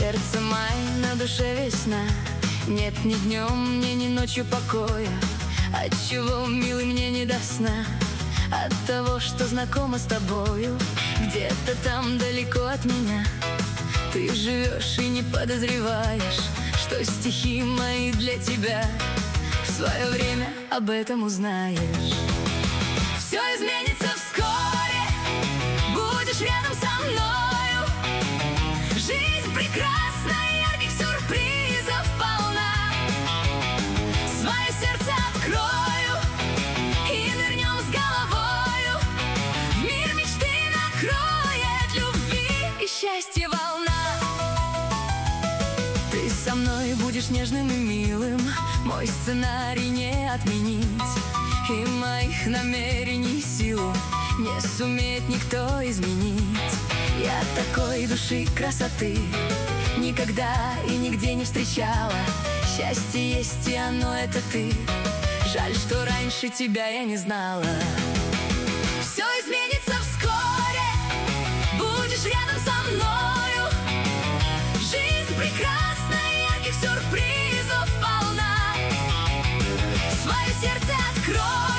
сердце май, на душе весна. Нет ни днем, мне ни ночью покоя. Отчего, милый, мне не до сна? От того, что знакома с тобою. Где-то там далеко от меня ты живешь и не подозреваешь, что стихи мои для тебя в свое время об этом узнаешь. Все изменится вскоре, будешь рядом со мною. Жизнь прекрасна, ярких сюрпризов полна. Свое сердце открою и нырнем с головою. В мир мечты накроет любви и счастья волна. Ты со мной будешь нежным и милым, мой сценарий не отменить, и моих намерений силу не сумеет никто изменить. Я такой души красоты никогда и нигде не встречала. Счастье есть, и оно это ты. Жаль, что раньше тебя я не знала. Все изменится вскоре, будешь рядом со мною. Жизнь прекрасна, ярких сюрпризов полна. Свое сердце открой